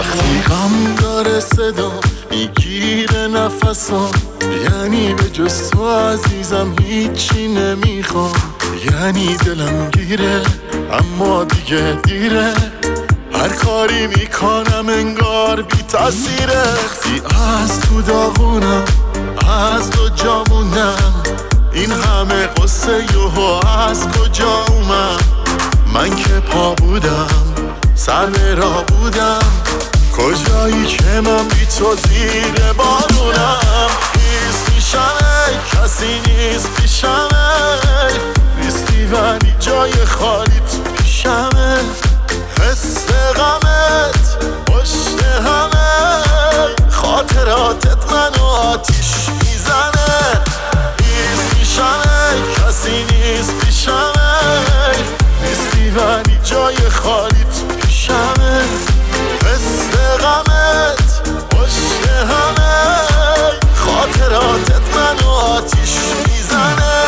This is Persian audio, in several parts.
وقتی غم داره صدا میگیره نفسم، یعنی به جز تو عزیزم هیچی نمیخوام. یعنی دلم گیره اما دیگه دیره، هر کاری میکنم انگار بی تاثیره. وقتی از تو داغونم از تو جامونم، این همه قصه یوهو از کجا اومد؟ من که پا بودم سر به راه بودم، کجایی که من بی تو زیر بارونم. نیست میشمه کسی نیست پیشمه، نیستی ولی جای خالیت پیشمه. حس غمت پشت همه، خاطراتت منو آتیش میزنه. نیست میشمه کسی نیست پیشمه، نیستی ولی جای خالیت پیشمه. حس غمت پشت همه، خاطراتت منو آتیش میزنه.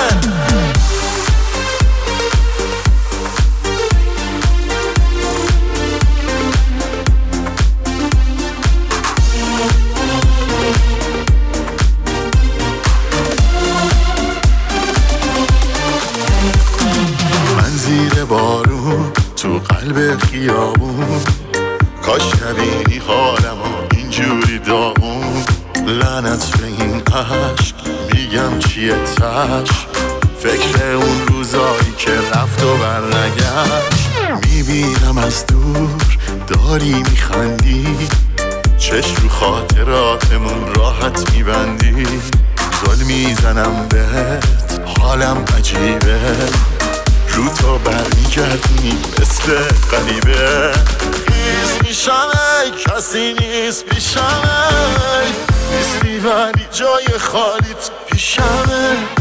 زیر بارون تو قلب خیابون، کاش نبینی حالمو اینجوری داغون. لعنت به این عشق میگم چیه تش، فکر اون روزایی که رفت و برنگشت. میبینم از دور داری میخندی، چشم رو خاطراتمون راحت میبندی. زل میزنم بهت حالم عجیبه، رو تو برمیگردی مثل غریبه. نیست میشمه کسی نیست پیشمه، نیستی ولی جای خالیت پیشمه.